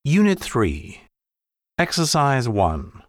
Unit 3. Exercise 1.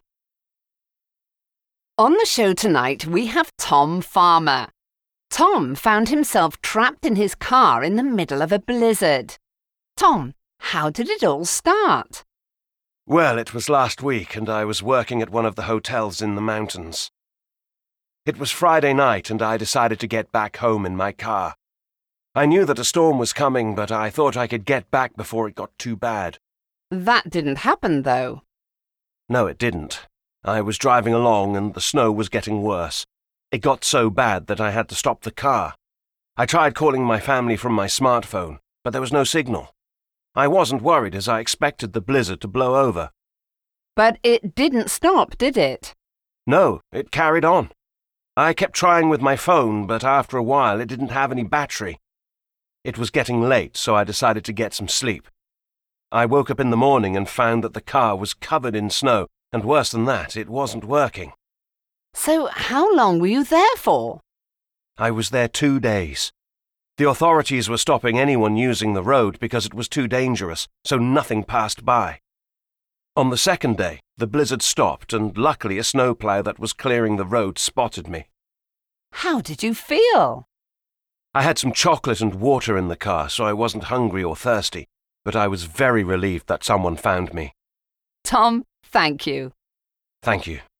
On the show tonight, we have Tom Farmer. Tom found himself trapped in his car in the middle of a blizzard. Tom, how did it all start? Well, it was last week and I was working at one of the hotels in the mountains. It was Friday night and I decided to get back home in my car. I knew that a storm was coming, but I thought I could get back before it got too bad. That didn't happen, though. No, it didn't. I was driving along and the snow was getting worse. It got so bad that I had to stop the car. I tried calling my family from my smartphone, but there was no signal. I wasn't worried as I expected the blizzard to blow over. But it didn't stop, did it? No, it carried on. I kept trying with my phone, but after a while it didn't have any battery. It was getting late, so I decided to get some sleep. I woke up in the morning and found that the car was covered in snow, and worse than that, it wasn't working. So how long were you there for? I was there 2 days. The authorities were stopping anyone using the road because it was too dangerous, so nothing passed by. On the second day, the blizzard stopped, and luckily a snowplow that was clearing the road spotted me. How did you feel? I had some chocolate and water in the car, so I wasn't hungry or thirsty, but I was very relieved that someone found me. Tom, thank you. Thank you.